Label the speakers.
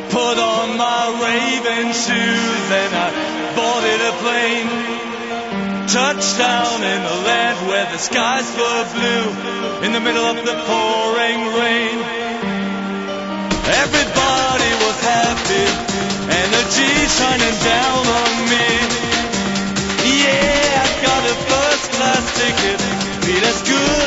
Speaker 1: Put on my raving shoes and I boarded a plane. Touchdown in the land where the skies were blue, in the middle of the pouring rain. Everybody was happy, energy shining down on me. Yeah, I got a first class ticket, feel as good